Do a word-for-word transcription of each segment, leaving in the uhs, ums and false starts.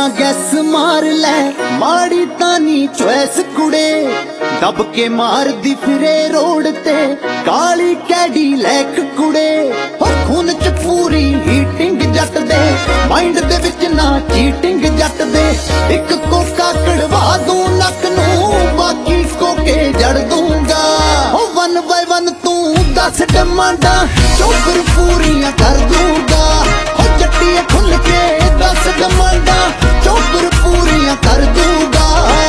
Gas मार लै माड़ी तानी चॉइस कुड़े दब के मार दी फिरे रोड ते काली कैडीलैक कुड़े हो खून च पूरी heating Jatt they mind they विच ना चीटिंग जट दे एक कोका कड़वा दूं नक नूं बाकी कोके जड़ दूंगा हो वन बाय वन तू दस डिमांडा चोकर पूरियां कर दूंगा हो जट्टिए खुल के दस डिमांडा चोकर पूरियां कर दूंगा।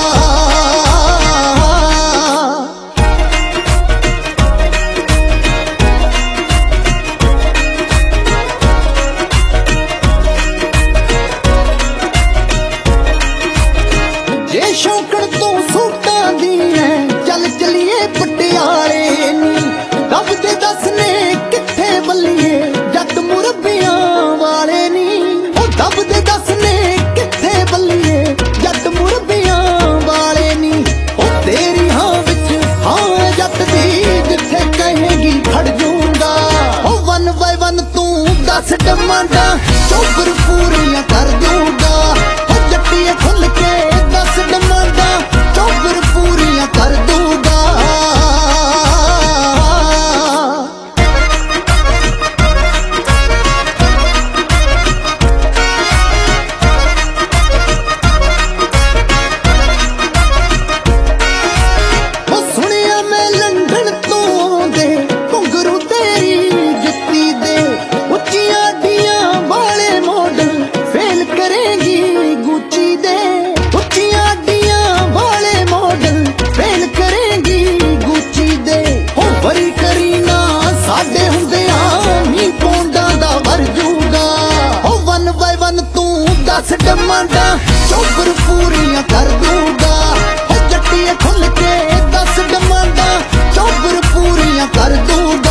जे शौकण तू सूटां दी है चल चलिए पटियाले नी दब दे दस ने किथे बल्लिए जट मुरब्बियां वाले नी ओ दब दे दस ने किथे बल्लिए जट मुरब्बियां वाले नी ओ तेरी हाँ विच हाँ जट दी जिथे कहेगी खड़ जूंगा ओ वन बाय वन तू दस डिमांडा चोकर पूरियां कर दूंगा ओ जट्टिए खुल के दस डिमांडा चोकर पूरियां कर दूंगा। दस डिमांडा चोकर पूरियां कर दूंगा हो जट्टिए खुल के दस डिमांडा चोकर पूरियां कर दूंगा।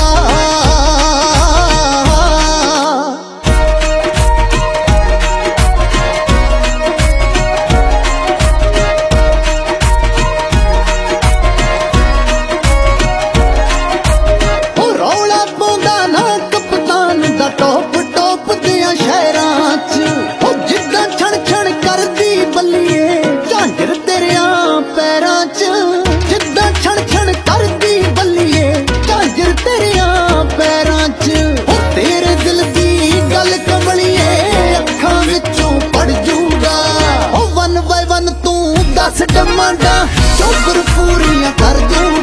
हो रौला पाउंदा ना कप्तान दा टॉप टॉप दियां शहरां च झांजर तेरियां पैरां च जिद्दां छण छण करदी बल्लिए झांजर तेरियां पैरां च ओ तेरे दिल दी गल कमलिए अखां विचों पड़ जूगा ओ वन बाय वन तू दस डिमांडा चोकर पूरियां कर दूं